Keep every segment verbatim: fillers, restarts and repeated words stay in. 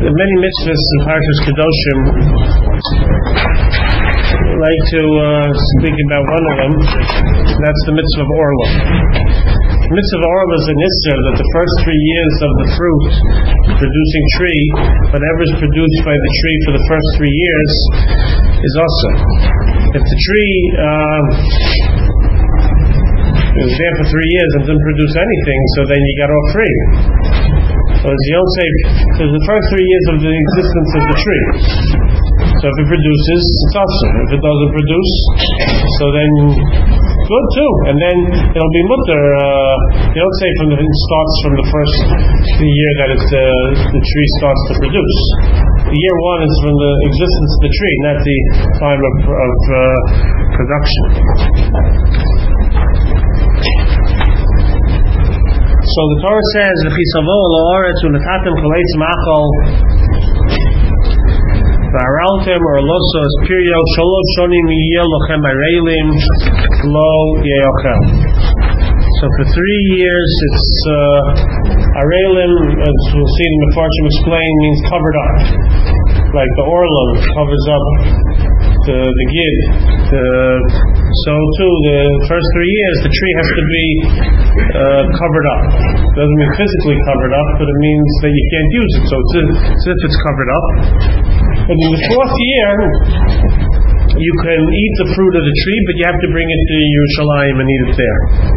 the many mitzvahs in Parshas Kedoshim. I'd like to uh, speak about one of them. That's the mitzvah of Orla. The mitzvah of Orla is an issur that the first three years of the fruit producing tree, whatever is produced by the tree for the first three years, is also. If the tree uh, was there for three years and didn't produce anything, so then you got off free. So as you don't say, so the first three years of the existence of the tree. So if it produces, it's awesome. If it doesn't produce, so then good too. And then it'll be mutter. Uh, you don't say from the it starts from the first the year that it's, uh, the tree starts to produce. The year one is from the existence of the tree, not the time of, of uh, production. So the Torah says, "V'chisavo la'aretz u'natatem chaleitz machal v'araltem or losos pirio shalosh shonim yiyel lochem areilim lo yeochel." So for three years, it's uh, areilim, as we'll see in the Mefarshim explain, means covered up, like the orlam covers up the the gid. The, so too, the first three years, the tree has to be uh, covered up. It doesn't mean physically covered up, but it means that you can't use it. So it's as if it's covered up. But in the fourth year, you can eat the fruit of the tree, but you have to bring it to Yerushalayim and eat it there.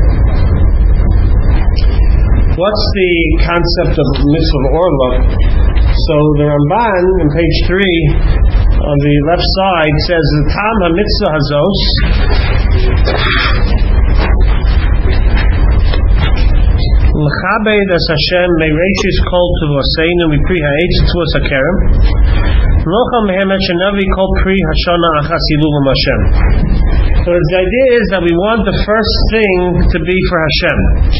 What's the concept of mitzvah of Orla? So the Ramban on page three on the left side says the Tam HaMitzvah Hazos L'chabed as Hashem me'reishis kol tuvoseinu mipri ha'etz tuos hakerem L'cham mehemet shenavi kol pri hashana achas iluvim Hashem. So the idea is that we want the first thing to be for Hashem.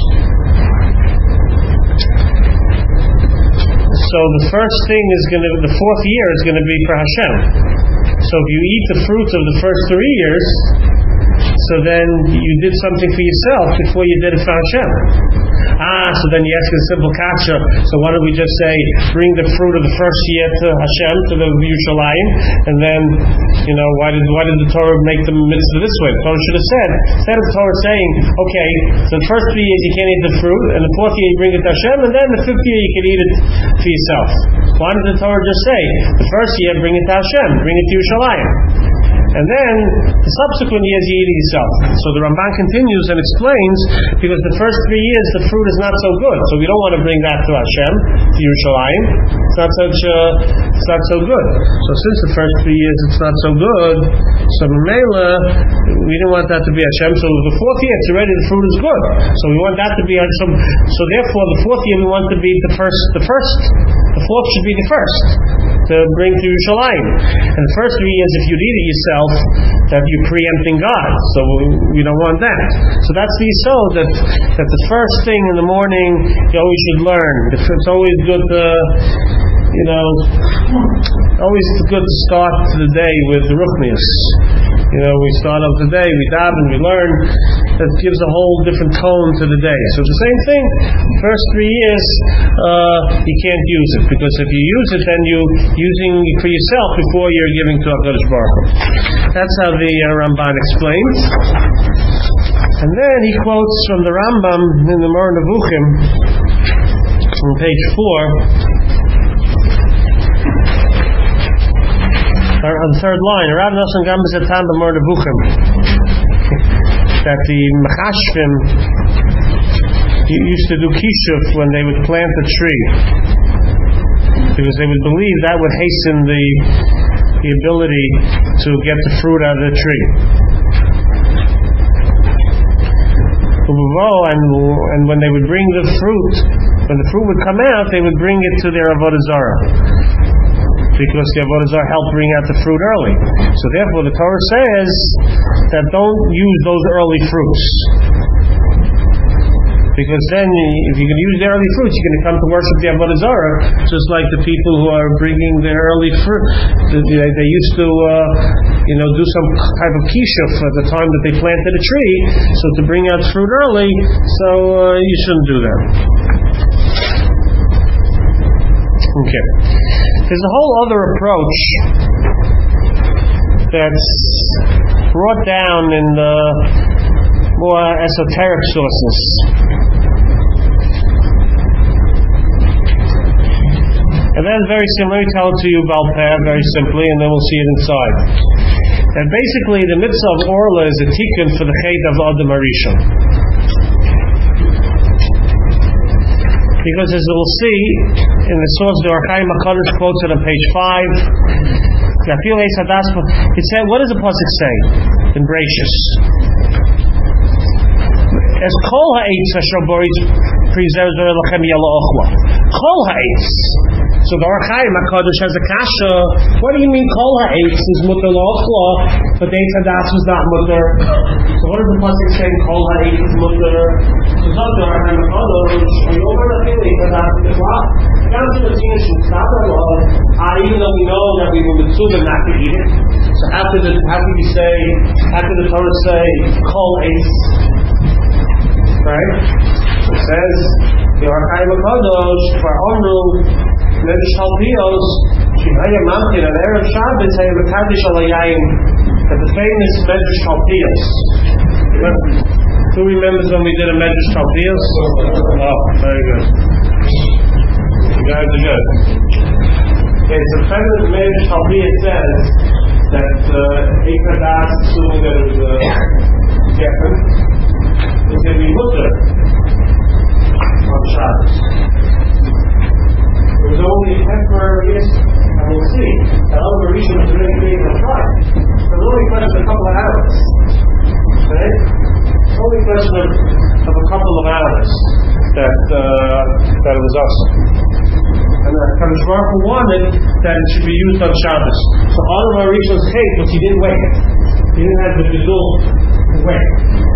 So the first thing is going to, the fourth year is going to be for Hashem. So if you eat the fruits of the first three years, so then you did something for yourself before you did it for Hashem. Ah, so then you ask a simple kasha. So why don't we just say, bring the fruit of the first year to Hashem, to the Yerushalayim, and then, you know, why did why did the Torah make the mitzvah this way? The Torah should have said, instead of the Torah saying, okay, so the first three years you can't eat the fruit, and the fourth year you bring it to Hashem, and then the fifth year you can eat it for yourself. Why did the Torah just say, the first year bring it to Hashem, bring it to Yerushalayim? And then, the subsequent years you eat it yourself. So the Ramban continues and explains, because the first three years the fruit is not so good, so we don't want to bring that to Hashem, to Yerushalayim. It's not such a, it's not so good. So since the first three years it's not so good, so Mela, we didn't want that to be Hashem. So the fourth year it's already the fruit is good. So we want that to be Hashem. So therefore the fourth year we want to be the first, the first. The fourth should be the first to bring to Yerushalayim. And the first three years, if you eat it yourself, that you're preempting God. So we don't want that. So that's the yisod, that that the first thing in the morning you always should learn. It's always good to, you know, always good to start the day with ruchnius. You know, we start off the day, we daven, we learn. That gives a whole different tone to the day. So the same thing, first three years, uh, you can't use it. Because if you use it, then you're using it for yourself before you're giving to HaKadosh Baruch Hu. That's how the uh, Ramban explains. And then he quotes from the Rambam in the Moreh Nevuchim, on page four, on the third line, Rav Nosson Gambas Etam b'Moreh Nevuchim, that the Mechashvim used to do kishuf when they would plant a tree, because they would believe that would hasten the the ability to get the fruit out of the tree. And, and when they would bring the fruit, when the fruit would come out, they would bring it to their Avodah Zarah, because the Avodah Zarah helped bring out the fruit early. So therefore the Torah says that don't use those early fruits, because then if you can use the early fruits, you're going to come to worship the Avodah Zarah, just like the people who are bringing their early fruit. They, they used to uh, you know, do some type of kishuf at the time that they planted a tree, so to bring out fruit early, so uh, you shouldn't do that. Okay. There's a whole other approach that's brought down in the more esoteric sources. And then very similar, let me tell it to you Baal Peh, very simply, and then we'll see it inside. And basically, the mitzvah of Orla is a tikkun for the chet of Adam Harishon. Because as we'll see, in the source, the Or Chaim HaKadosh quotes it on page five, it said, what does the pasuk say in Bereshis? As kol ha'etz asher boris preserves lachem yala ochla. Kol ha'etz. So the Or Chaim HaKadosh has a kasha. What do you mean kol ha'etz is mutter la'ochla, but the eitz hadas was not mutter? So what does the pasuk say? Kol ha'etz is mutter. So it's not the Or Chaim HaKadosh. Are you over the thing that eitz hadas is not? Down to the tzina shuktat ah, even though we know that we were mitzvah not to eat it. So how could the how could you say? How could the Torah say kol ha'etz? Right? It says the Or Chaim HaKadosh for Omru Medrash Talpios Shivaya Mamkin on Erev Shabbos say Mekadosh Alayayim at the famous Medrash Talpios. Who remembers when we did a Medrash Talpios? Oh, very good. You guys are good. Okay, so the famous Medrash Talpios says that Eitz Hadas, assuming that it was a Geffen, is going to be mutter on Shabbos. It was only a temporary issue, and we'll see. The Adam Harishon was really being a try. It was only a question of a couple of hours. Okay? It's only a question of, of a couple of hours that uh, that it was us. And the Kadosh Baruch Hu wanted that it should be used on Shabbos. So Adam Harishon's case was he didn't wait. He didn't have the gedul to wait.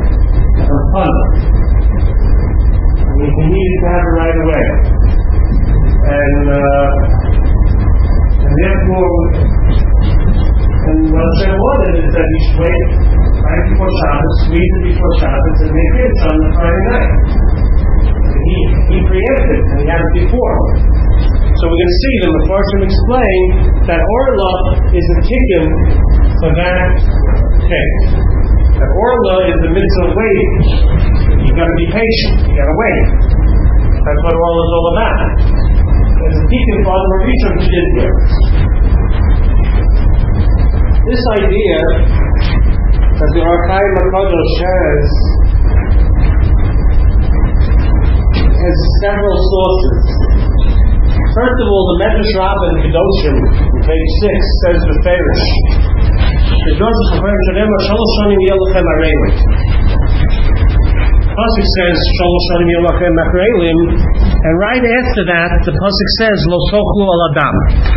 I mean, he needed to have it right away, and uh, and therefore, and what Hashem wanted is that he should wait right before Shabbos, squeeze it before Shabbos, and make it on the Friday night. And he he preempted, and he had it before. So we're going to see the Mefarshim explain that Orla is a tikkun for that case. That Orla is the mitzvah of waiting. You've got to be patient. You've got to wait. That's what Orla is all about. There's a tikkun for Adam Harishon who did here. This idea that the Or Chaim HaKadosh has has several sources. First of all, the Medrash Rabbah in Kedoshim, on page six, says the Farish. The Pasuk says Shalosh Shanim Yolachem Machreilim, and right after that the Pasuk says Lo Sochlu Al Adam.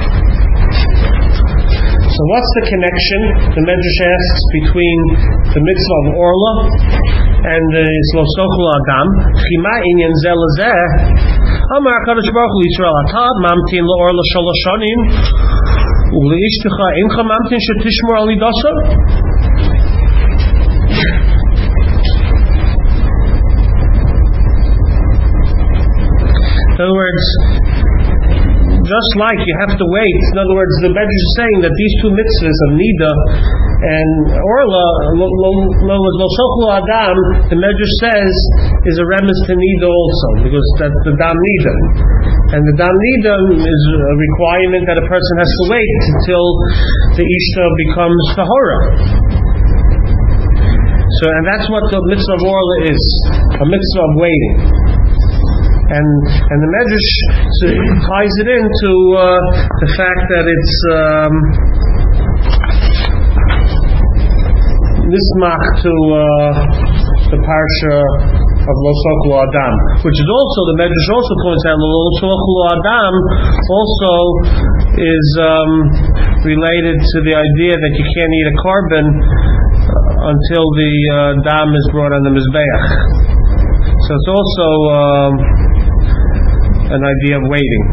So what's the connection, the Medrash asks, between the mitzvah of Orla and the Lo Sochlu Al Adam? Chima Inyan Zeh Lezeh Amar HaKadosh Baruch Hu Yisrael Atah Mamtin Lo Orla Shalosh Shanim Uleishticha Incha Mamtin Shetishmor Al Idasa. In other words, just like you have to wait. In other words, the Medrash is saying that these two mitzvahs of Nida and Orla, Lo Sochlu Adam, the Medrash says, is a remiss to Nida also, because that's the Dam Nida. And the Dam Nida is a requirement that a person has to wait until the Ishta becomes Tahora. So, and that's what the mitzvah of Orla is, a mitzvah of waiting. And and the Medrash ties it into uh, the fact that it's um, nismach to uh, the parsha of Lo Sochlu Adam, which is also, the Medrash also points out, Lo Sochlu Adam also is um, related to the idea that you can't eat a korban until the uh, dam is brought on the Mizbeach. So it's also um, an idea of waiting.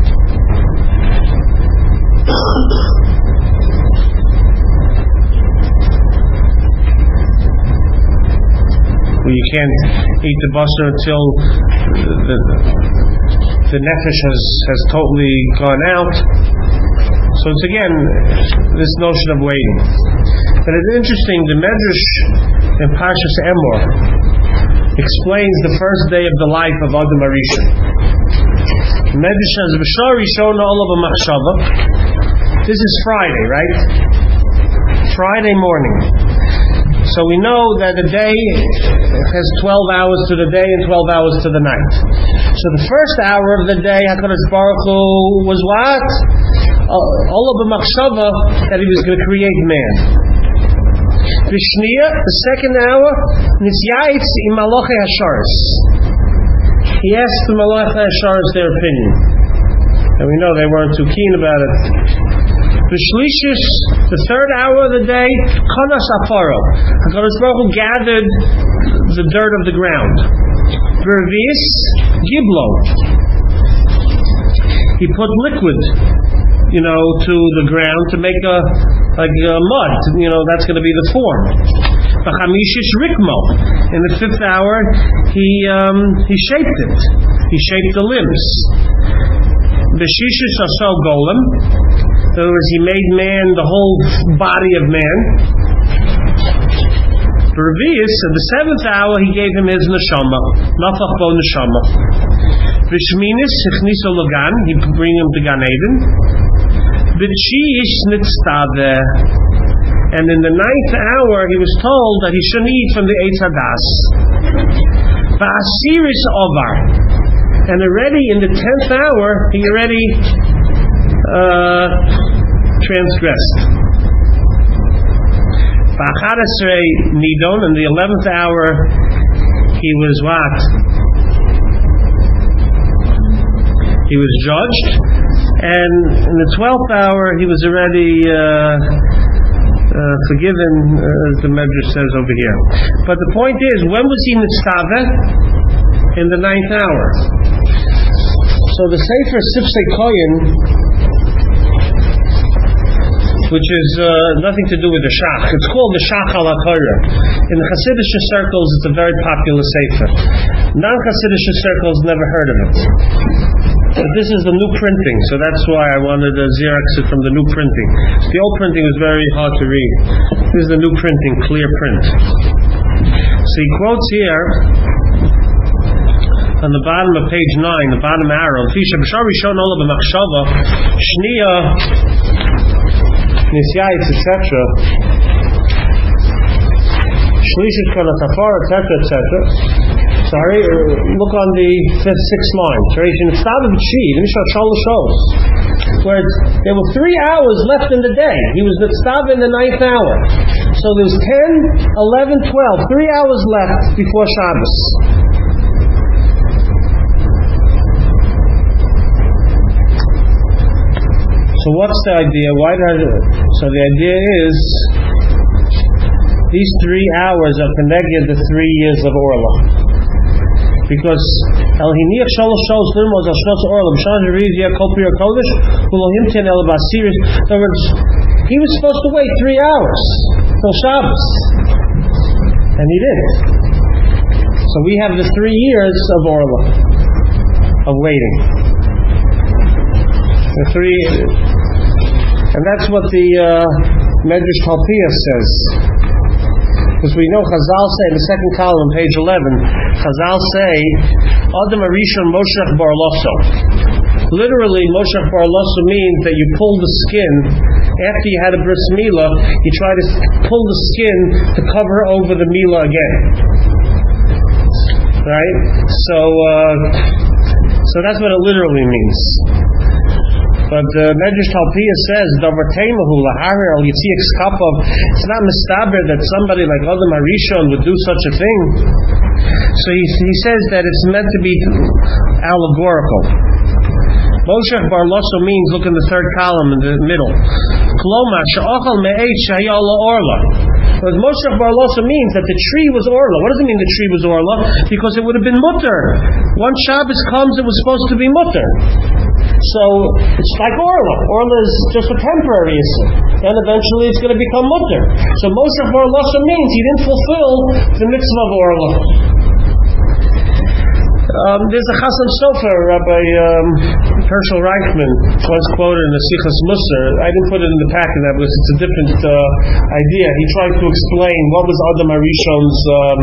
Well, you can't eat the basar until the, the, the nefesh has, has totally gone out. So it's again this notion of waiting. But it's interesting, the Medrash in Parshas Emor explains the first day of the life of Adam Arishon. The Medrash says, B'shar Rishon Olav Machshava. This is Friday, right? Friday morning. So we know that a day has twelve hours to the day and twelve hours to the night. So the first hour of the day, HaKadosh Baruch Hu was what? Olav Machshava, that He was going to create man. Vishniya, the second hour, Nisyaitz im Malachei Hasharis. He asked the Malachei Hasharis their opinion. And we know they weren't too keen about it. Vishlishis, the third hour of the day, Chanas Afaro. HaKadosh Baruch Hu gathered the dirt of the ground. Vervis, Giblo. He put liquid, you know, to the ground to make a like a mud. You know, that's going to be the form. V'chamishish Rikmo. In the fifth hour, he um, he shaped it. He shaped the limbs. B'shishis Aso Golem. In other words, he made man, the whole body of man. For Revius, at the seventh hour, he gave him his neshama. Nafach bo neshama. V'shminis, Hichniso Logan, he bring him to Gan Eden. V'tshiish nitztaveh. And in the ninth hour, he was told that he shouldn't eat from the Eitz Hadas. V'asiris Ovar. And already in the tenth hour, he already uh, transgressed. V'achadasrei Nidon, in the eleventh hour, he was what? He was judged. And in the twelfth hour, he was already uh, uh, forgiven, uh, as the Medrash says over here. But the point is, when was he nitztaveh? In the ninth hour. So the Sefer Sifsei Koyin, which is uh, nothing to do with the Shach. It's called the Shach al HaTorah. In the Hasidic circles, it's a very popular Sefer. Non-Hasidic circles never heard of it. But this is the new printing, so that's why I wanted to Xerox it from the new printing. The old printing was very hard to read. This is the new printing, clear print. So he quotes here on the bottom of page nine, the bottom arrow, Fisha B'shar Rishon Olav Machshava, Shniya, Nisyayitz, et cetera. Shlishit Kanat Afar, et cetera, et cetera. Sorry, look on the fifth, sixth line. Where there were three hours left in the day. He was Nitztav in the ninth hour. So there's ten, eleven, twelve. Three hours left before Shabbos. So what's the idea? Why did I, so the idea is these three hours are connected to three years of Orla. Because El Hiniach Shalosh Shalosh Lirmos Al Shnos Orla B'Shana Jerizia Kol Pir Kodesh Ulohim Ten El Basiris. In other words, he was supposed to wait three hours till Shabbos, and he didn't. So we have the three years of Orla, of waiting. The three, and that's what the uh, Medrash Talpiah says. Because we know Chazal say in the second column, page eleven, Chazal say, Adam Arishon Moshech Bar Loso. Literally, Moshech Bar Loso means that you pull the skin, after you had a bris milah, you try to pull the skin to cover over the milah again. Right? So, uh, so that's what it literally means. But uh, Medrash Talpiah says, it's not mistaber that somebody like Adam Harishon would do such a thing. So he, he says that it's meant to be allegorical. Moshech Bar Loso means, look in the third column in the middle. Kloma she'achal me'eit she'haya la'orla. But Moshech Bar Loso means that the tree was orla. What does it mean the tree was orla? Because it would have been mutter. Once Shabbos comes, it was supposed to be mutter. So it's like Orla. Orla is just a temporary issue. Then eventually it's going to become mutter. So Moshech Bar Loso means he didn't fulfill the mitzvah of Orla. Um, there's a Chasam Sofer, Rabbi um, Herschel Reichman, once quoted in the Sichas Musar. I didn't put it in the packet that because it's a different uh, idea. He tried to explain what was Adam Arishon's um,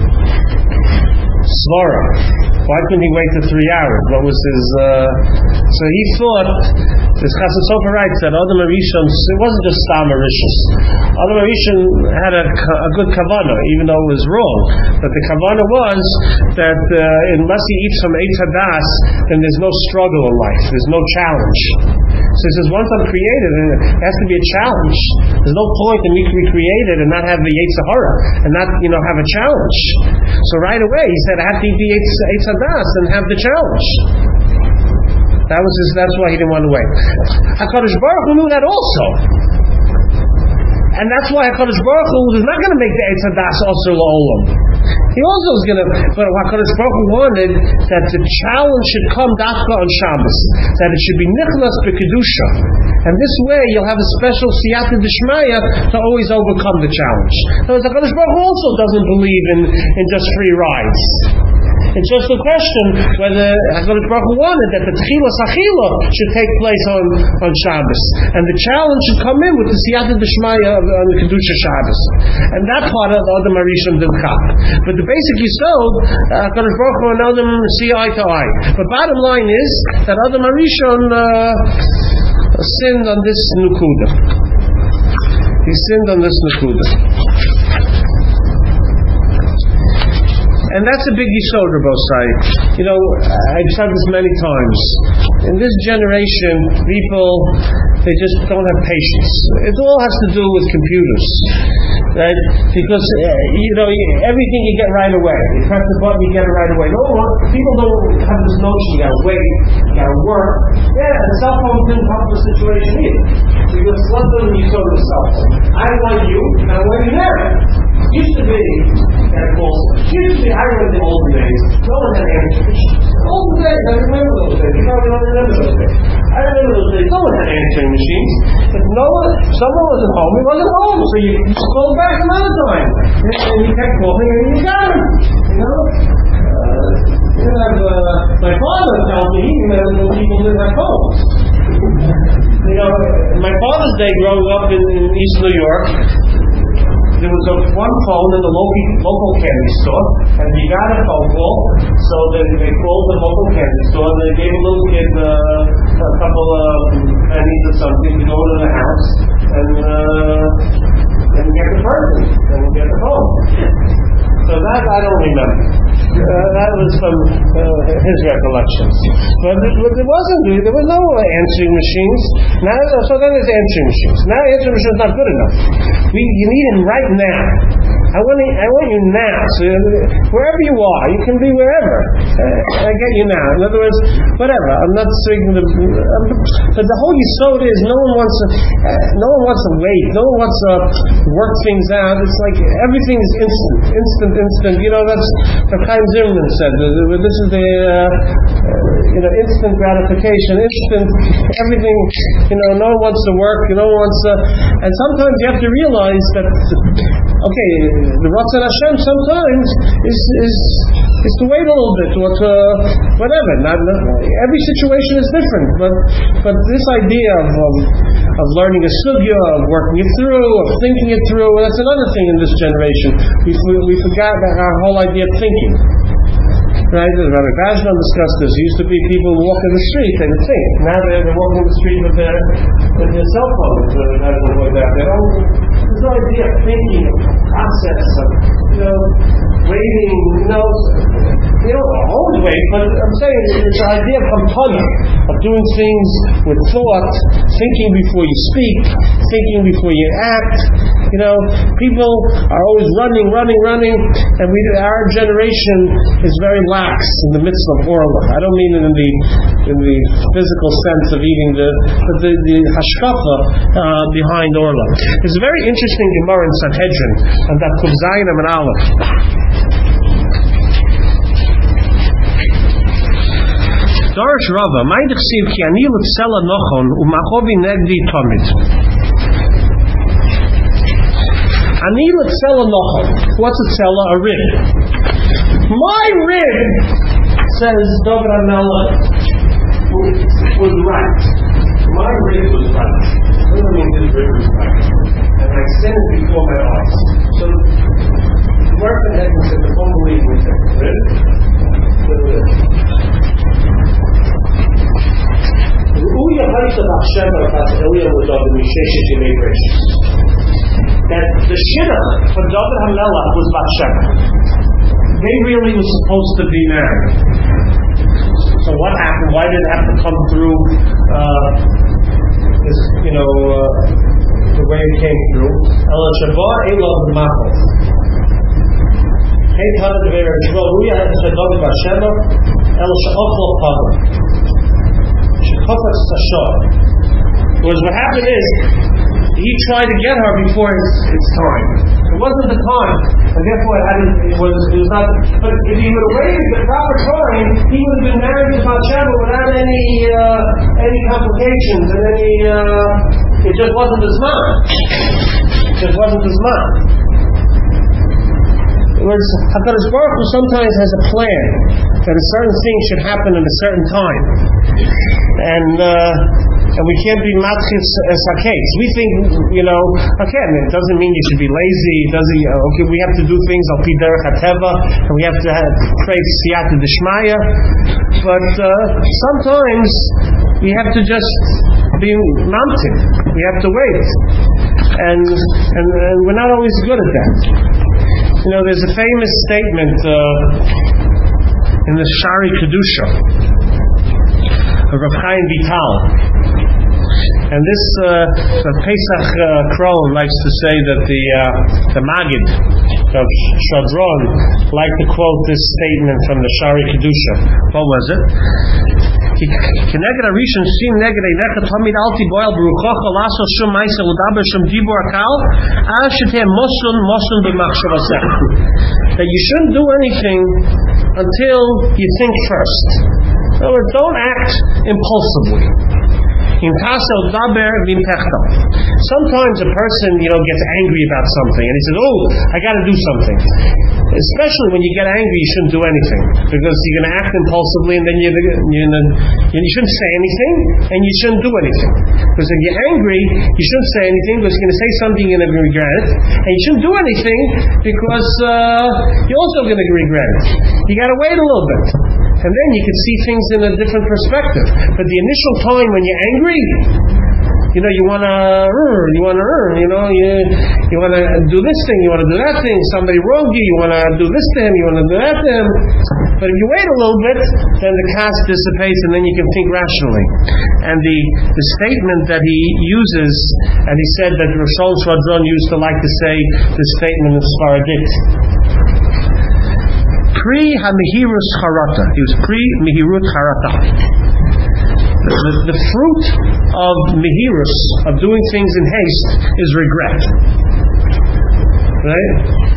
svara. Why couldn't he wait for three hours? What was his? Uh, so he thought. This Chasam Sofer writes that Adam Arishon, it wasn't just Stam Arishos. Adam Arishon had a, a good kavanah, even though it was wrong. But the kavanah was that uh, unless he eats from Eitz Hadas, then there's no struggle in life. There's no challenge. So he says, once I'm created, it has to be a challenge. There's no point in me to be created and not have the Eitz Hara, and not, you know, have a challenge. So right away, he said, I have to eat the Eitz Hadas and have the challenge. That was his, that's why he didn't want to wait. HaKadosh Baruch Hu knew that also. And that's why HaKadosh Baruch Hu is not going to make the Eitz Hadas Asur La'olam. He also was going to, but HaKadosh Baruch Hu wanted that the challenge should come dafka on Shabbos, that it should be nichlas b'kedusha, and this way you'll have a special siyata d'shmaya to always overcome the challenge. So HaKadosh Baruch Hu also doesn't believe in, in just free rides. It's just a question whether HaKadosh Baruch Hu wanted that the Tchilas Achila should take place on, on Shabbos, and the challenge should come in with the siyata d'shmaya on the kedusha Shabbos, and that part of Adam Arishon did chap. But the basic yisod, HaKadosh Baruch Hu and Adam see eye to eye. But bottom line is that Adam Arishon uh, sinned on this nukuda. He sinned on this nukuda. And that's a big yisod, Rabbosai. You know, I've said this many times. In this generation, people, they just don't have patience. It all has to do with computers. Right? Because, uh, you know, everything you get right away. You press the button, you get it right away. No one, people don't have this notion, you gotta wait, you gotta work. Yeah, the cell phone didn't help the situation either. Because what doesn't you show the cell phone? I want you, and I want you there. Used to be, that calls, used to be, I remember the old days, no one had answering machines. Old days, I remember those days. You probably don't remember those days. I remember those days, no one had answering machines. If no one, someone wasn't home, he wasn't home. So you just called back another time. And you kept calling and you got him. You know? Uh, you have, uh, my father tells me he remembers when people live at home. You know, my father's day growing up in, in East New York, there was a one phone in the local, local candy store, and you got a phone call, so they, they called the local candy store, and they gave a little kid uh, a couple of pennies or something to go to the house, and uh, and get the person, and get the phone. So that I don't remember. Uh, that was from uh, his recollections. But it, it wasn't. There were no answering machines. Now, so then there's answering machines. Now answering machines not good enough. We, you need him right now. I want, you, I want you now. So wherever you are, you can be wherever. Uh, I get you now. In other words, whatever. I'm not saying the. Um, but the whole yisod is no one wants to. Uh, no one wants to wait. No one wants to work things out. It's like everything is instant, instant, instant. You know, that's what Chaim Zimmerman said. This is the uh, uh, you know instant gratification, instant everything. You know, no one wants to work. No one wants to. And sometimes you have to realize that. Okay, the Ratzon Hashem sometimes is is is to wait a little bit, or to whatever. Not, not every situation is different, but but this idea of um, of learning a sugya, of working it through, of thinking it through, that's another thing in this generation. We we forgot our whole idea of thinking. Right? Rabbi Vashon discussed this. It used to be people who walk in the street, they would think. Now they're, they're walking in the street with their with their cell phones, or anything like that. They don't. There's no idea of thinking, of process, of you know, waiting. You know, you don't always wait, but I'm saying it's the idea of kampana, of doing things with thought, thinking before you speak, thinking before you act. You know, people are always running, running, running, and we, our generation is very lax in the midst of orla. I don't mean it in the in the physical sense of eating the but the, the hashkafa uh, behind orla. There's a very interesting Gemara in Sanhedrin on that Kuf Zayin and Aleph. Darish Rava, my dechsiv ki ani l'tzela nochon u'machovi negdi tomid. Ani l'tzela nochon. What's a tzela? A rib. My rib says David HaMelech was right. My rib was right. I don't mean his rib was right. And I sinned before my eyes. So the Mark and Hedman said the unbelievable thing. Really? Ru'uya Haita Bachsheva Bat Eliya L'David Misheshet Yemei Bereshis. That the shidduch for David HaMelech was Bathsheba. They really were supposed to be married. So what happened? Why did it have to come through uh, this, you know, uh, the way it came through? El Shabbat Elov Machos. Hey, Tana Dever Shmuel Ruya had said David Bathsheba El Sha'ochlo Pavah. Shechofet Sashah. Because what happened is, he tried to get her before its, its time. It wasn't the time, and therefore it, hadn't, it, was, it was not. But if he would have waited the proper time, he would have been married to Bathsheba without any uh, any complications and any. Uh, it just wasn't his mind. It just wasn't his mind. Whereas HaKadosh Baruch Hu sometimes has a plan that a certain thing should happen at a certain time, and. Uh, And we can't be matchis sakes. We think, you know, again, it doesn't mean you should be lazy. It doesn't. Uh, okay, we have to do things al pi derech hateva, and we have to have, pray siyata d'shmaya. But uh, sometimes we have to just be mounted. We have to wait, and, and and we're not always good at that. You know, there's a famous statement uh, in the Shari Kedusha of Rav Chaim Vital. And this uh, Pesach uh, Krohn likes to say that the uh, the Magid of Shadron liked to quote this statement from the Shari Kedusha. What was it? Keneged Arishon Sim Neged Einecha Tamid Alti Boil Baruchocha Lasso Shum Ma'aser Udaber Shum Dibur Akal Al Shetem Mosun Mosun B'Machshavasech. That you shouldn't do anything until you think first. In other words, don't act impulsively. Sometimes a person, you know, gets angry about something and he says, oh, I got to do something. Especially when you get angry, you shouldn't do anything because you're going to act impulsively and then you're, you're gonna, you shouldn't say anything and you shouldn't do anything. Because if you're angry, you shouldn't say anything because you're going to say something you're going to regret it, and you shouldn't do anything because uh, you're also going to regret it. You got to wait a little bit. And then you can see things in a different perspective. But the initial time when you're angry, you know, you want to, you want to, you know, you you want to do this thing, you want to do that thing. Somebody wronged you, you want to do this to him, you want to do that to him. But if you wait a little bit, then the cast dissipates, and then you can think rationally. And the the statement that he uses, and he said that Rosh Hashanah used to like to say the statement in Sfaradit. Pre Hamihirus Harata. He was pre Mihirut Harata. The, the, the fruit of Mihirus, of doing things in haste, is regret. Right?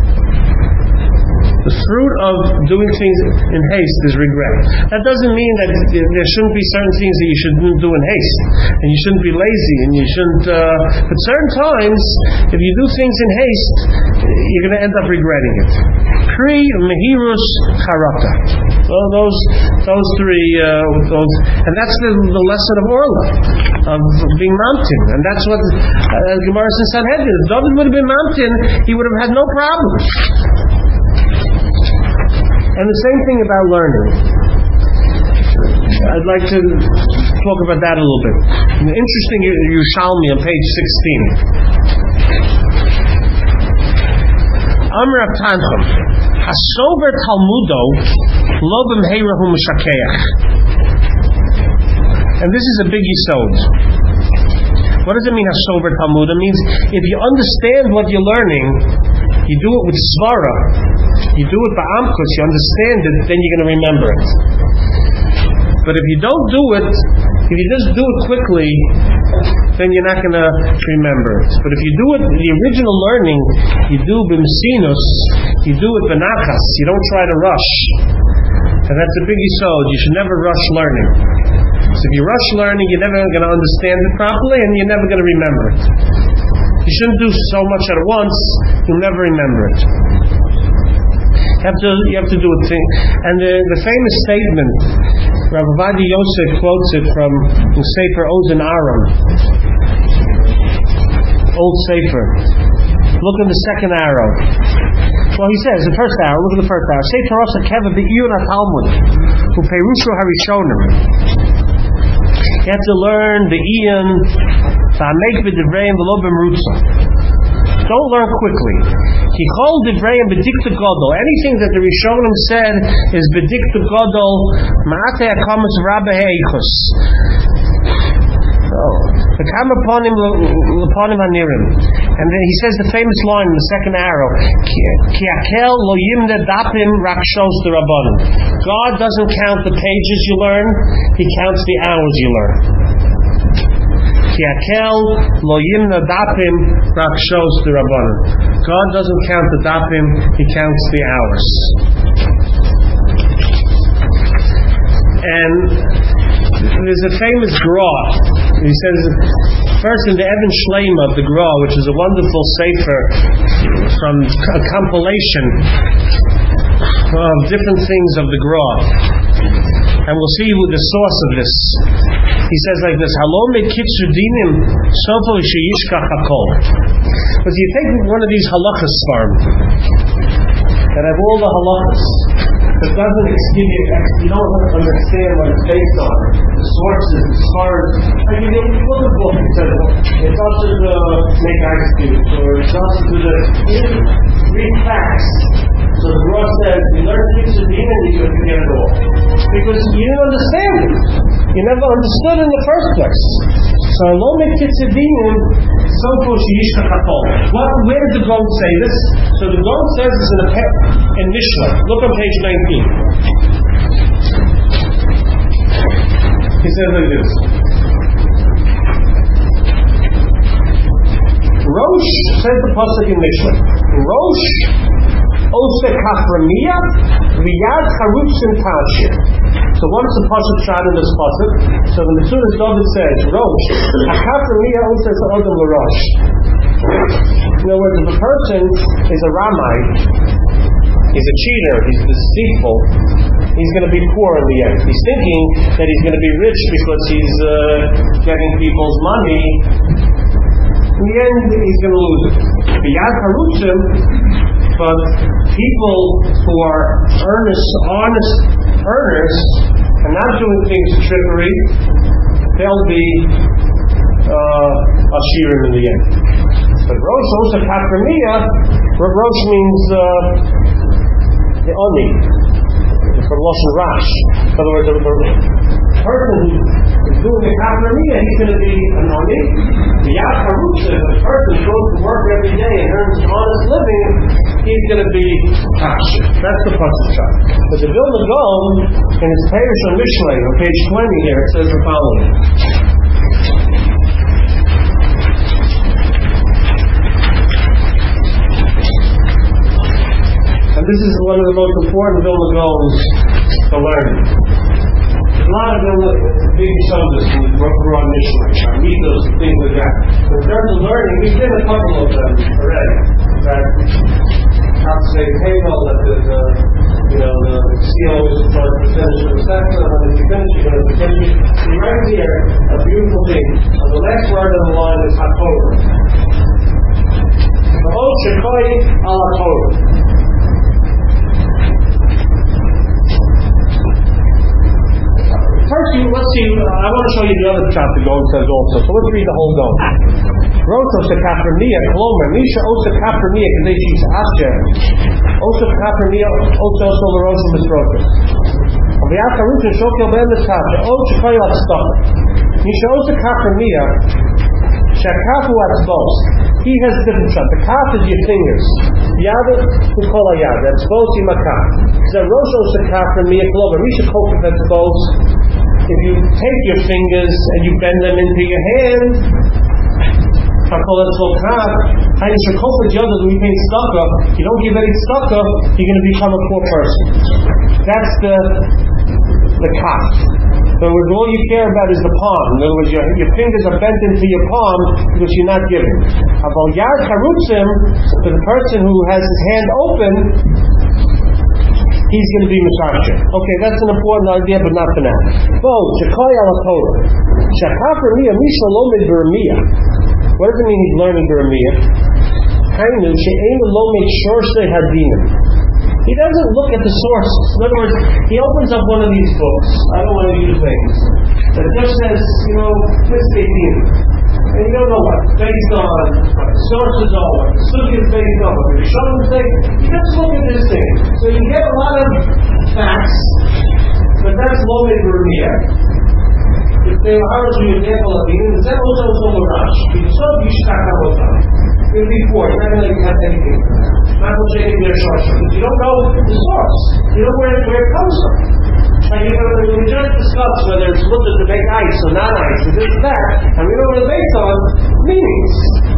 The fruit of doing things in haste is regret. That doesn't mean that there shouldn't be certain things that you shouldn't do in haste, and you shouldn't be lazy, and you shouldn't. Uh, but certain times, if you do things in haste, you're going to end up regretting it. Pri mehirus charata. So those, those three, uh, those, and that's the, the lesson of Orla, of being mountain, and that's what uh, Gemara in Sanhedrin. If David would have been mountain, he would have had no problems. And the same thing about learning. I'd like to talk about that a little bit. An interesting Yerushalmi on page sixteen. Amr Rav Tanchum, Hasover Talmudo lo b'mheirahu mishakeach. And this is a big yisod. What does it mean, Hasover Talmud? It means if you understand what you're learning, you do it with svara, you do it ba'amkus, you understand it, then you're going to remember it. But if you don't do it, if you just do it quickly, then you're not going to remember it. But if you do it, the original learning, you do b'msinus, you do it b'nachas, you don't try to rush. And that's a big yisod. You should never rush learning. So if you rush learning, you're never going to understand it properly, and you're never going to remember it. You shouldn't do so much at once, you'll never remember it. You have to, you have to do a thing. And the, the famous statement, Rabbi Ovadia Yosef quotes it from the Sefer Ozen Aram, Old Sefer. Look at the second arrow. Well, he says, the first arrow, look at the first arrow. Sefer Osa Keva Be'iyun HaTalmud, Hu Perushu HaRishonim. You have to learn the Iyun, Ta'amek B'Divreim V'lo B'Mrutza. Don't learn quickly. Kichol Divreim B'Dikta Godol. Anything that the Rishonim said is B'Dikta Godol, Ma'atei HaKamas Rabbe Heichus. The come upon him, upon him anirim, and then he says the famous line in the second arrow: Ki akel lo yimda dapim rak shos derabbanan. God doesn't count the pages you learn; He counts the hours you learn. Ki akel lo yimda dapim rak shos derabbanan. God doesn't count the dapim; He counts the hours. And there's a famous Gra. He says, first in the Even Shleima of the Gra, which is a wonderful sefer from a compilation of different things of the Gra. And we'll see the source of this. He says like this, Halom Kitzu Dinim Sofo Sheyishkach Hakol. But you take one of these halachas farm that have all the halachas, that doesn't give you, you don't understand what it's based on. The sources, the stars. I mean, you look at the book, it says, it doesn't uh, make ice cubes, or it doesn't do this. You read facts. So the Gra says, you learn things in the end and you can forget it all. Because you didn't understand it. You never understood in the first place. So, lo mekitzedinim, so yishkach hakol. What? Where did the goat say this? So the goat says this in the in Mishnah. Look on page nineteen. He says like this: Rosh says the pasuk in Mishnah. Rosh ose kaframiyah v'yad charutzim tashir. So what is the pasuk shot in this pasuk? So the Metzudas David says, Rosh, hakaframiyah ose odom l'rosh. In other words, if a person is a Ramite, he's a cheater, he's deceitful, he's going to be poor in the end. He's thinking that he's going to be rich because he's uh, getting people's money. In the end, he's going to lose it. B'yad harutzim, but people who are earnest, honest earners and not doing things trickery, they'll be uh, ashirim in the end. But Rosh also Kaframiyah, Rosh means uh, the Oni, from Lashon Rash. In other words, the person who is doing the Kaframiyah, he's going to be an Oni. The Yad Harutzah, the person who goes to work every day and earns honest living, he's going to be Kashir. That's the pasuk shot. But the Vilna Gaon, in his Parish on Mishlei, on page twenty here, it says the following. And this is one of the most important Vilna Gaons to learn. A lot of Vilna, big subjects in the Quran Mishnah, Amidos, and things like that. But in terms of learning, we did a couple of them already. That, how to say, table, that the, the, you know, the C E O is trying to finish the section, and when you finish, you're going to finish. See, right here, a beautiful thing. And the last word on the line is HaTorah. The whole Shekoi al HaTorah. First, you, let's see, I want to show you the other chapter Gaon says also. So let's read the whole Gaon. Rosh Osa Kaframiyah, Kolomer, Misha Osa Kaframiyah, Kadeshis Asher, Osa Kaframiyah, Osa Osa L'Rosh Misrotas. Aviyat Harutha Shokel Ben Mitzvah, Osa Koyel Atztach. Misha Osa Kaframiyah, Shakafu Atzbos. He has a different shot. The kaf is your fingers. Yad, we call a yad. That's both in makaf. So Rosh Osa Kaframiyah, Kolomer, Misha Kofa Atzbos. If you take your fingers and you bend them into your hand, you don't give any tzedakah, you're going to become a poor person. That's the the kaf. So all you care about is the palm. In other words, your, your fingers are bent into your palm because you're not giving. About yad charutzim, for the person who has his hand open, he's going to be Misharsha. Okay, that's an important idea, but not for now. Bo, Shekoy ala Torah. Shakaf Ramiyah, Misha Lomed Beramiyah. What does it mean he's learning Beramiyah? Hainu, She'ein Lomed Shorsei Hadinim. He doesn't look at the sources. In other words, he opens up one of these books. I don't want to use names. That just says, you know, Mitzvah. And you don't know what it's based on, what the sources are, what the sugi is based on, what the Rishonim say. You just look at this thing. So you get a lot of facts, but that's Lomed Beramiyah. If they are to you example of the is that also so Rash? Because so you should not have what's on. Before, you're not going to have anything. Not going to change their source. You don't know the source. You don't know where, where it comes from. And you know, we just discussed whether it's looked to make ice or not ice, or this or that, and we know what it's based on meanings.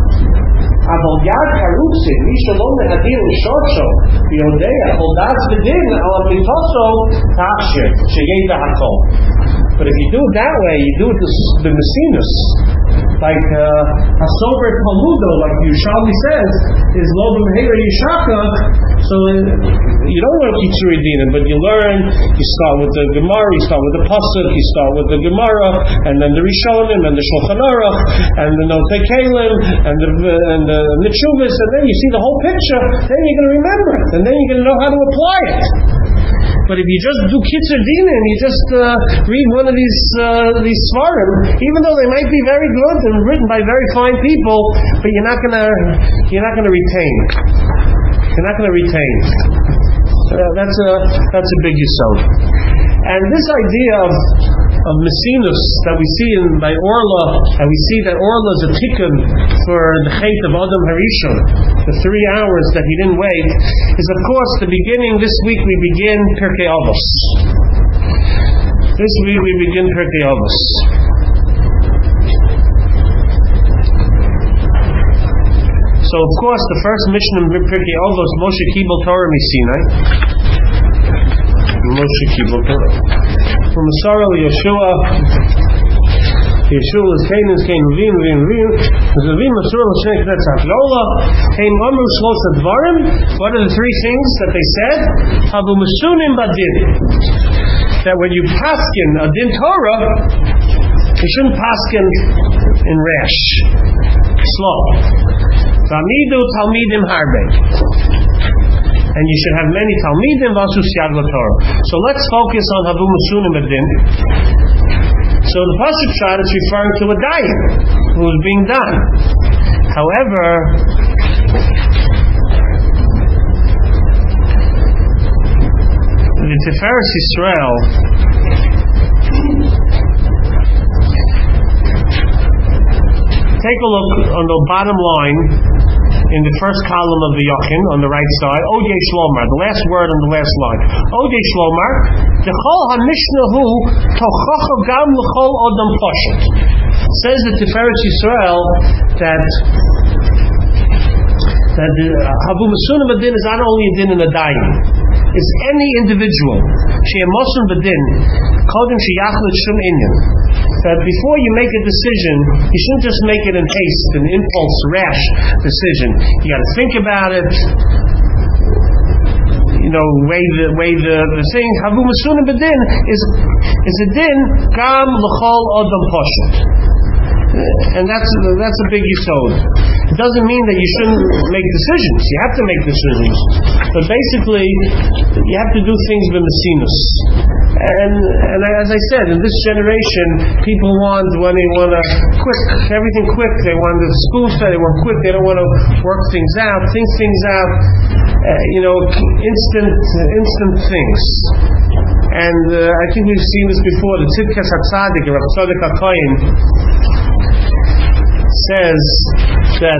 Aval yad karuksin, mishalom nehadin l'shortsho, b'yodea, holdas v'din, al mitoso, tachshir, sheyei v'hakol. But if you do it that way, you do it the, the Messinas, like uh, a sober Talmudo, like Yerushalmi says, is lo b'mehera yishaka. So uh, you don't learn Kitzurei Dinim, but you learn. You start with the Gemara, you start with the Pasuk, you start with the Gemara, and then the Rishonim, and the Shulchan Aruch, and the Notei Kelim, and the and the Nechuvos, and then you see the whole picture. Then you're going to remember it, and then you're going to know how to apply it. But if you just do Kitzur Dinim, you just uh, read one of these uh, these Svarim, even though they might be very good and written by very fine people, but you're not gonna you're not gonna retain. You're not gonna retain. Uh, that's a that's a big yisod. And this idea of of Messinus that we see in by Orla, and we see that Orla is a tikkun for the chait of Adam Harishon, the three hours that he didn't wait, is of course the beginning. This week we begin Pirkei Avos. This week we begin Pirkei Avos. So of course the first mission in Pirkei Avos, Moshe Kibel Torah Misinai. Moshe Kibel Torah. From Sarah Yeshua, Yeshua is Cain, is Cain, Ravim, Ravim, Ravim, Ravim, Masur, Lashem, Knetzach, Lola, Cain, Amru, Shlos, Advarim. What are the three things that they said? Havu Masunim Badin. That when you paskin a din Torah, you shouldn't paskin in rash, slow. Tamidu Talmidim Harbe. And you should have many Talmidim Vasus Yad Torah. So let's focus on Havu Masunim Adin. So the Pasuk Shad is referring to a dayan who is being done. However, the Tiferes Yisrael take a look on the bottom line in the first column of the Yochin, on the right side, Odei Shlomar, the last word on the last line. Odei Shlomar, Dechol HaMishnahu Tochacha Gam L'chol Odam Poshet. Says the Tiferes Yisrael that that the Havu Masunim Adin is not only a din in a dayan, is any individual. She'emosun Badin, Kodim Sheyachlet Shum Inyan. That before you make a decision, you shouldn't just make it in haste, an impulse, rash decision. You got to think about it. You know, weigh the weigh the, the thing. Havu Masunim Badin is is a din Gam L'chol Odam Poshet. And that's that's a big yisod. It doesn't mean that you shouldn't make decisions. You have to make decisions. But basically, you have to do things with Messinus. And and as I said, in this generation, people want, when they want to quick, everything quick. They want the school study, they want quick. They don't want to work things out, think things out. Uh, you know, instant, instant things. And uh, I think we've seen this before. The Tzidkas HaTzadik, Rav Tzadok HaKohen, says that,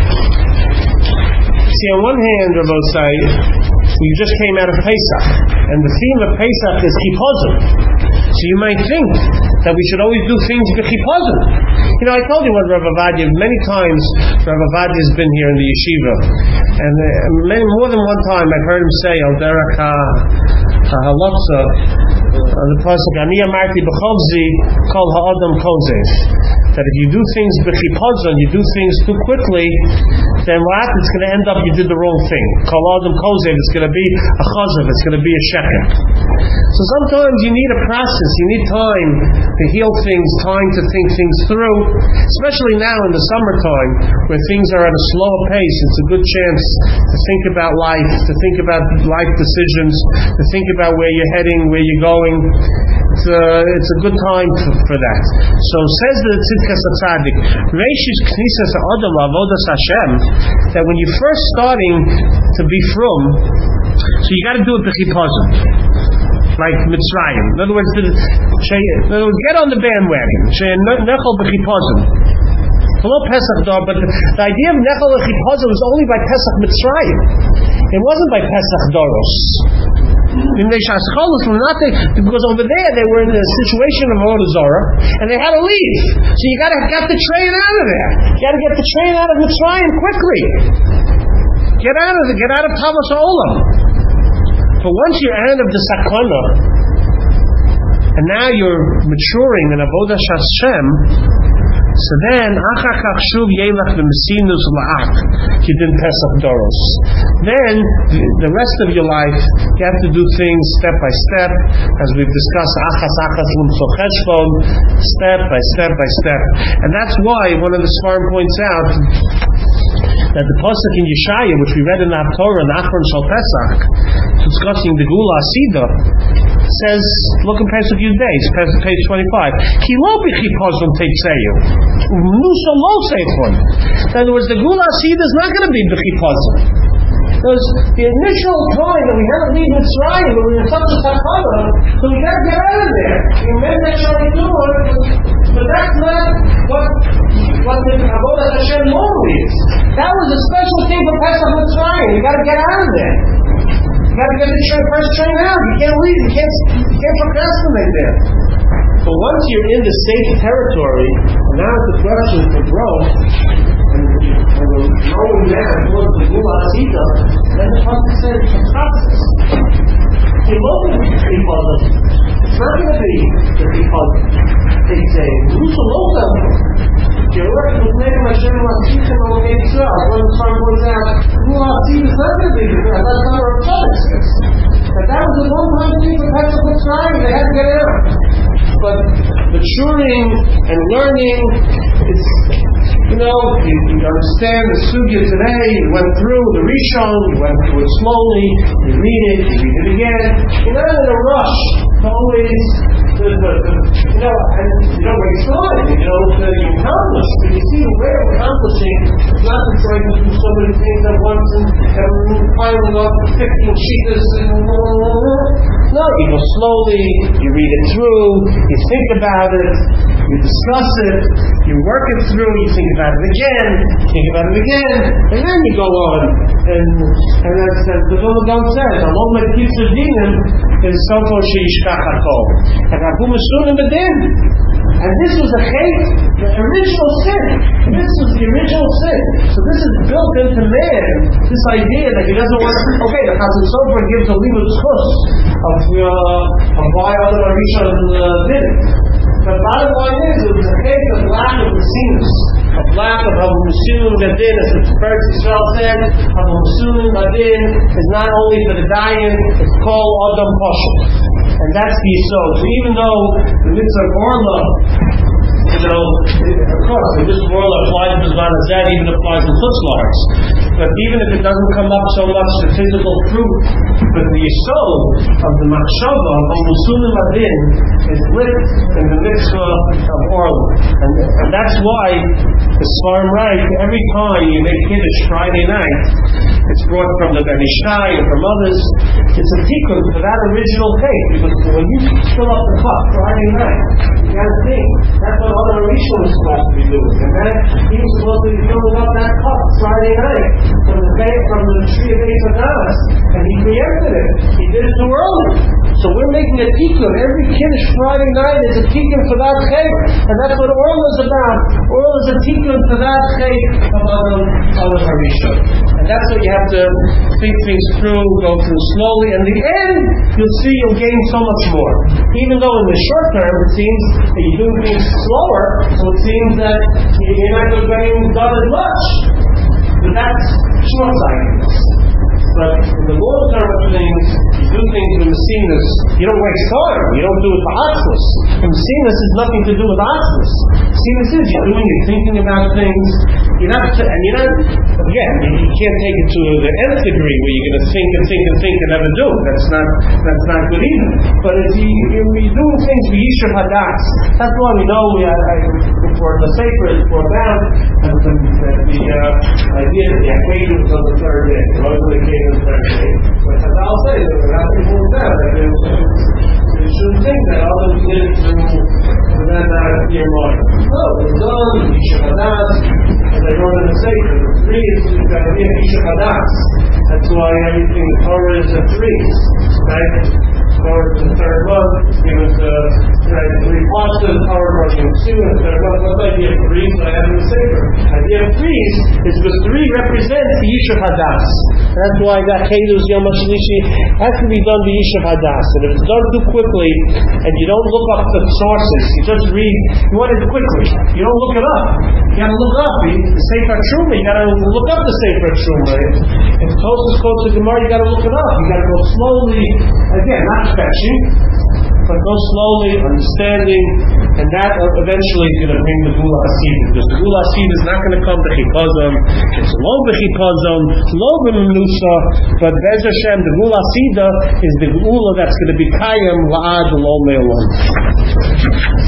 see, on one hand, Rabbosai, we just came out of Pesach, and the theme of Pesach is Chipazon. So you might think that we should always do things with Chipazon. You know, I told you what Rav Avadia, many times Rav Avadia has been here in the yeshiva, and uh, many, more than one time I've heard him say, Al Derech halotza, the pasuk Ani Amarti B'Chovzi Kol Ha'adam Kozev. That if you do things b'chipazon, you do things too quickly, then what? It's going to end up you did the wrong thing. Kol Ha'adam Kozev. It's going to be a chazav. It's going to be a sheker. So sometimes you need a process. You need time to heal things, time to think things through. Especially now in the summertime, where things are at a slower pace, it's a good chance to think about life, to think about life decisions, to think about where you're heading, where you're going. It's a, it's a good time for, for that. So says the Tzidkas HaTzadik, Reishis Knisas Adam Avodas Hashem, that when you're first starting to be frum, so you got to do it b'chipazon, like Mitzrayim. In other words, in other words, get on the bandwagon. Nechol b'chipazon. Hello Pesach Dor, but the, the idea of Nechol b'chipazon was only by Pesach Mitzrayim. It wasn't by Pesach Doros. Because over there they were in a situation of Avodah Zarah and they had to leave. So you got to get the train out of there. You got to get the train out of Mitzrayim quickly. Get out of it. Get out of Tavos Olam. But once you're out of the Sakana and now you're maturing in Avodah Hashem, so then Achachach Shuv Yelach V'Mesinus La'ach Kidin Pesach Doros. Then the rest of your life you have to do things step by step, as we've discussed. Achas Achas L'Mso Cheshbon, step by step by step. And that's why one of the Sfarim points out that the pasuk in Yeshaya, which we read in the Haftorah, in Achron Shal Pesach, discussing the Gula Asida, says, look in Pesach Yud Days, page twenty-five. Ki lo b'chipazon teitzeyu, u'nuso lo seifon. In other words, the Gula Asida is not going to be b'chipazon. Because the initial time that we had to leave Mitzrayim, when we were in such a sakana, so we got to get out of there. You made that shari door, but that's not what what the Avodah Hashem normally is. That was a special thing for Pesach Mitzrayim. You got to get out of there. You got to get the train, first train out. You can't leave. You can't. You can't procrastinate there. But once you're in the safe territory, now it's the question for growth. And we're growing down towards the Gula Asita, then the pasuk says it's a process. It won't be b'chipazon. It's not going to be b'chipazon. They say, "Who's a local?" You're working with Meir Hashem Rasichem on the Yisrael. When the Psalm points out, Gula Asita is not going to be because that's not what Rav says. But that was a one-time thing for Pesach Mitzrayim. They had to get out. But maturing and learning, it's, you know, you, you understand the sugya today, you went through the Rishon, you went through it slowly, you read it, you read it again. You're not in a rush to always, the, the, the, you know, and you know where you started, you know, that you accomplished. But you see the way of accomplishing is not to try to do so many things at once and, and piling up fifteen sheets and no, you go slowly, you read it through, you think about it, you discuss it, you work it through, you think about it again, you think about it again, and then you go on. And and as the Vilna Gaon says, Amol Me'Kitzur Dinim is Sofo She'Yishkach HaKol. And Rabu Mesunim B'Din. And this was the hate, the original sin. This was the original sin. So this is built into man, this idea that he doesn't want to, okay, the Chazon Sofer gives a legal discourse of, uh, of why other Rishon uh, did it. But bottom line is, it was a case of lack of Mesinus, of lack of Havu Mesunim B'Din, as the First Yisrael said. Havu Mesunim B'Din is not only for the dying, it's called Adam Pashut. And that's the Yisod. So even though the mitzvah of Orla, you know, of course, the mitzvah of Orla applies to Zman Hazeh, even applies to Chutzlars. But even if it doesn't come up so much to physical proof, but the Yisod of the Machshava of Musulim Adin is lit in the mitzvah of Orla. And, and that's why the Sfarim write, every time you make Kiddush Friday night, it's brought from the Ben Ishtai and from others, it's a tikkun for that original cake. Because when you fill up the cup Friday night, you got to think, that's what other Rishon was supposed to be doing. And then he was supposed to be filling up that cup Friday night from the day, from the tree of Eis Hadaas, and he preempted it. He did it too early. So we're making a tikkun. Every Kiddush Friday night is a tikkun for that cake. And that's what Orla is about. Orla is a tikkun for that cake of other Harishon. And that's what you have to think things through, go through slowly. In the end, you'll see you'll gain so much more. Even though in the short term it seems that you're doing things slower, so it seems that you're not getting done as much. But that's short-sightedness. But in the long term of things, you do things with Messinas. You don't waste time. You don't do it for Atzlus. And Messinas has nothing to do with Atzlus. Messinas is you're doing, you're thinking about things. You're not, and you're not, again, you can't take it to the nth degree where you're going to think and think and think and never do it. That's not, that's not good either. But if you, you're doing things with Yishuv Hadas, that's why we know we are, for the Sefer is brought down, and the, the uh, idea that the occasion was on the third day. The Lord came on the third day. But as I'll say, that we're not people with that. That you shouldn't think that all of you did it to that not your mind. No, it's done, Yishuv Hadas, as I wrote in the Sefer, the three is the idea of Yishuv Hadas. That's why everything, the Torah is a three. Right? Torah is the third month, give us uh, right, three parts of the Torah, running two, and the third month. What's the idea of three? So I have in the Sefer. The idea of three is because three represents the Yishuv Hadas. That's why that Kedus Yom HaShlishi has to be done by Yishuv Hadas. And if it's done too quickly, and you don't look up the sources, you just read, you want it quickly. You don't look it up. You got to look up the Sefer Truma. You got to look up the Sefer Truma. If Tosfos quotes the Gemara, you got to look it up. You got to go slowly. Again, not fetching, but go slowly, understanding, and that eventually is going to bring the Gula Hasid. Because the Gula Hasid is not going to come to Chipazon. It's low b'Chipazon, low b'Menusa, but Be'ez Hashem, the Gula Hasida is the Gula that's going to be Kayam La'ad Lo Me'olam.